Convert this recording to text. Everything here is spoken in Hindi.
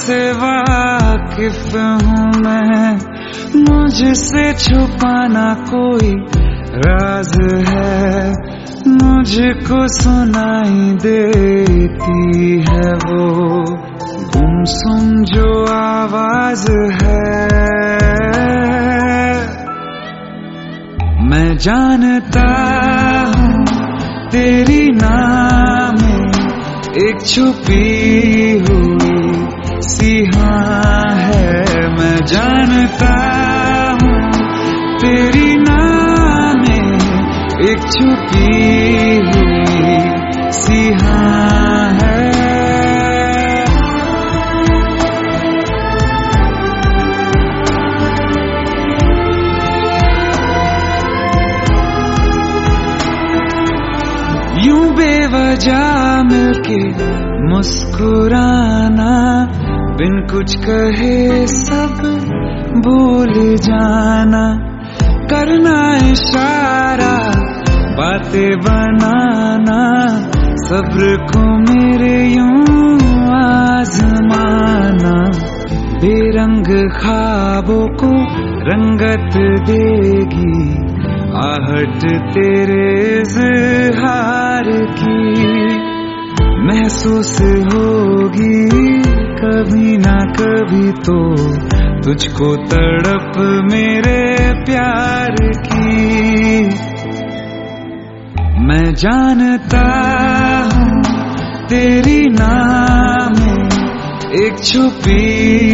से वाकिफ हूँ मैं, मुझसे छुपाना कोई राज है, मुझको सुनाई देती है वो गुमसुम जो आवाज है। मैं जानता हूँ तेरी नाम एक छुपी हुई सिहा है। मैं जानता हूँ तेरी नाम एक छुपी हुई सिहा है। यूं बेवजह मिलके मुस्कुराना, बिन कुछ कहे सब भूल जाना, करना इशारा बातें बनाना, सब्र को मेरे यूं आजमाना, बेरंग ख्वाबों को रंगत देगी आहट तेरे इज़हार की। महसूस होगी कभी ना कभी तो तुझको तड़प मेरे प्यार की। मैं जानता हूँ तेरी नाम एक छुपी